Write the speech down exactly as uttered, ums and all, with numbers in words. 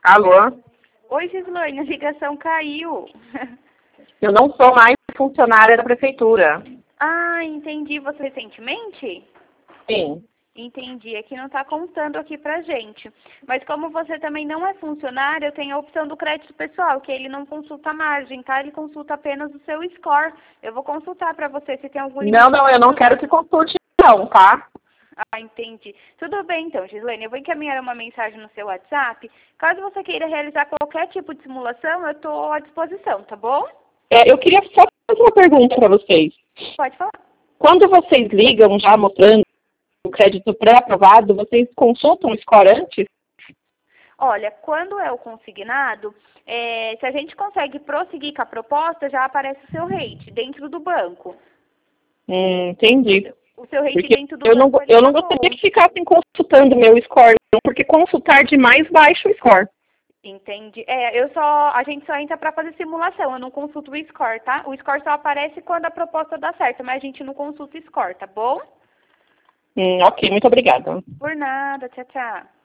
Alô? Oi, Gislaine, a ligação caiu. Eu não sou mais funcionária da prefeitura. Ah, entendi. Você recentemente? Sim. Entendi. É que não está contando aqui pra gente. Mas como você também não é funcionária, eu tenho a opção do crédito pessoal, que ele não consulta a margem, tá? Ele consulta apenas o seu score. Eu vou consultar pra você se tem algum limite. Não, não, eu não quero que consulte não, tá? Ah, entendi. Tudo bem então, Gislaine. Eu vou encaminhar uma mensagem no seu WhatsApp. Caso você queira realizar qualquer tipo de simulação, eu estou à disposição, tá bom? É, eu queria só fazer uma pergunta para vocês. Pode falar. Quando vocês ligam já mostrando o crédito pré-aprovado, vocês consultam o score antes? Olha, quando é o consignado, é, se a gente consegue prosseguir com a proposta, já aparece o seu rate dentro do banco. Hum, entendi. O seu rate Porque dentro do eu não, banco, ele eu não tá gostaria bom. que ficassem consultando meu score, não, porque consultar demais baixa o score. Entendi. É, eu só, a gente só entra para fazer simulação, eu não consulto o score, tá? O score só aparece quando a proposta dá certo, mas a gente não consulta o score, tá bom? Hum, ok, muito obrigada. Por nada, tchau, tchau.